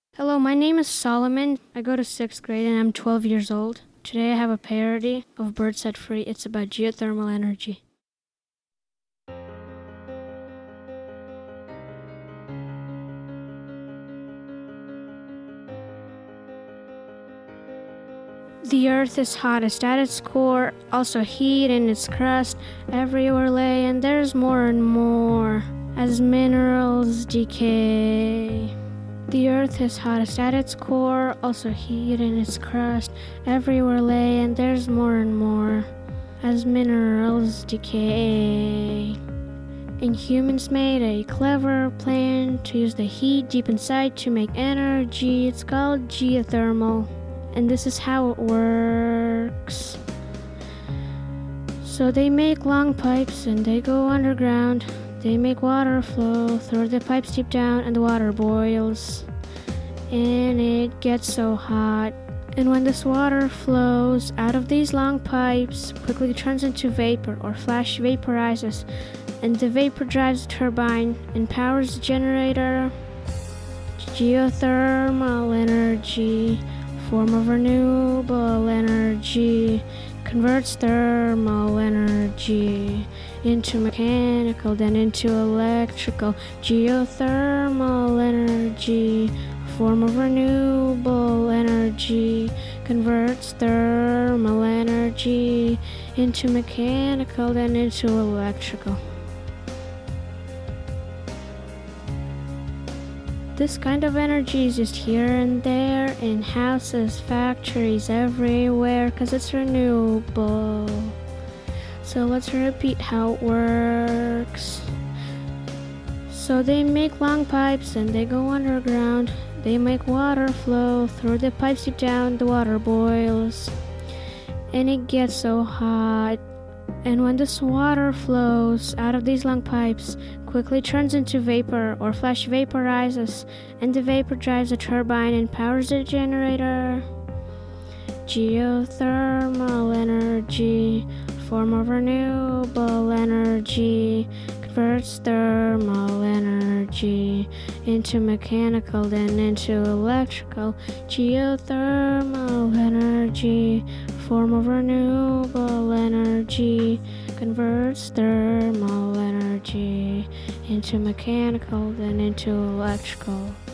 Hello, my name is Solomon. I go to 6th grade and I'm 12 years old. Today I have a parody of Bird Set Free. It's about geothermal energy. The earth is hottest at its core, also heat in its crust, everywhere lay, and there's more and more as minerals decay. The earth is hottest at its core, also heat in its crust, everywhere lay, and there's more and more as minerals decay. And humans made a clever plan to use the heat deep inside to make energy. It's called geothermal. And this is how it works. So they make long pipes and they go underground. They make water flow through the pipes deep down, and the water boils. And it gets so hot. And when this water flows out of these long pipes, quickly turns into vapor or flash vaporizes. And the vapor drives the turbine and powers the generator. Geothermal energy, form of renewable energy, converts thermal energy into mechanical, then into electrical. Geothermal energy, form of renewable energy, converts thermal energy into mechanical, then into electrical. This kind of energy is just here and there, in houses, factories, everywhere, because it's renewable. So let's repeat how it works. So they make long pipes and they go underground. They make water flow through the pipes deep down, the water boils. And it gets so hot. And when this water flows out of these long pipes, quickly turns into vapor or flash vaporizes, and the vapor drives the turbine and powers the generator. Geothermal energy, form of renewable energy, converts thermal energy into mechanical, then into electrical. Geothermal energy, form of renewable energy, converts thermal energy into mechanical, then into electrical.